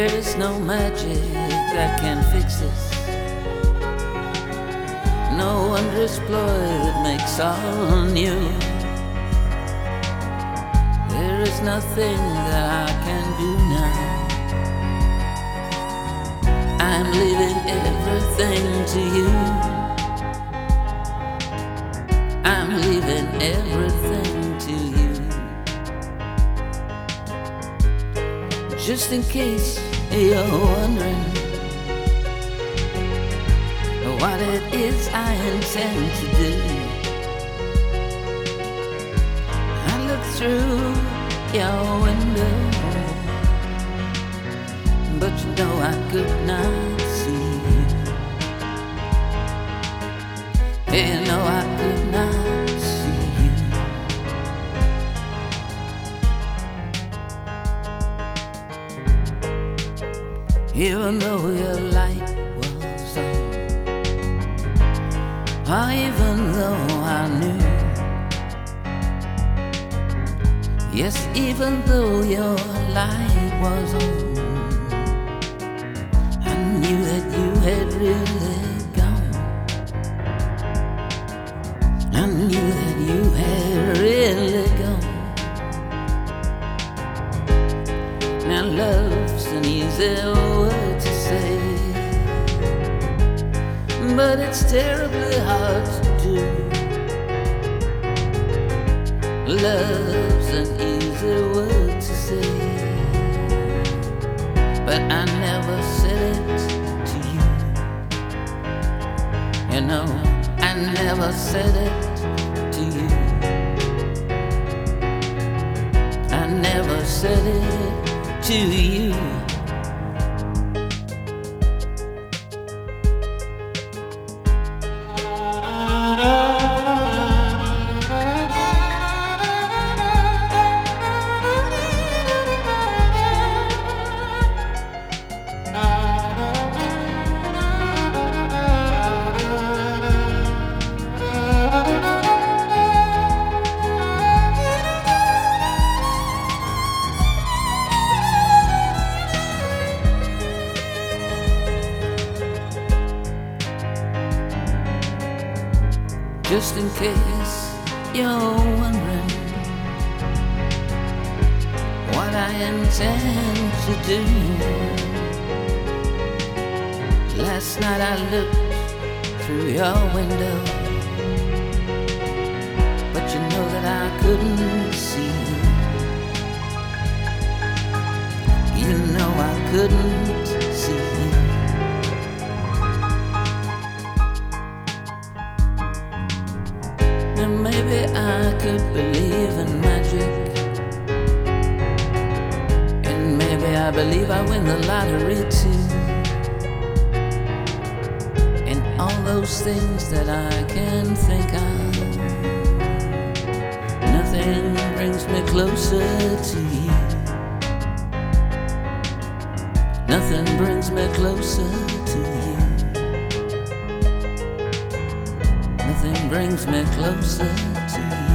is no magic that can fix this. No wondrous ploy that makes all new. There is nothing that I can do now. I'm leaving everything to you. I'm leaving everything to you. Just in case you're wondering what it is I intend to do, I look through your window, but you know I could not see you. You know I could not see you. Even though your light was on, or even though I knew, yes, even though your light was on, I knew that you had really gone. I knew that you had really gone. Now love's an easy word to say, but it's terribly hard to do. Love's an easy word to say, but I never said it to you. You know, I never said it to you. I never said it to you. Just in case you're wondering what I intend to do, last night I looked through your window, but you know that I couldn't see you. You know I couldn't see you. And maybe I could believe in magic, and maybe I believe I win the lottery too, and all those things that I can think of. Nothing brings me closer to you. Nothing brings me closer to you. Nothing brings me closer to you.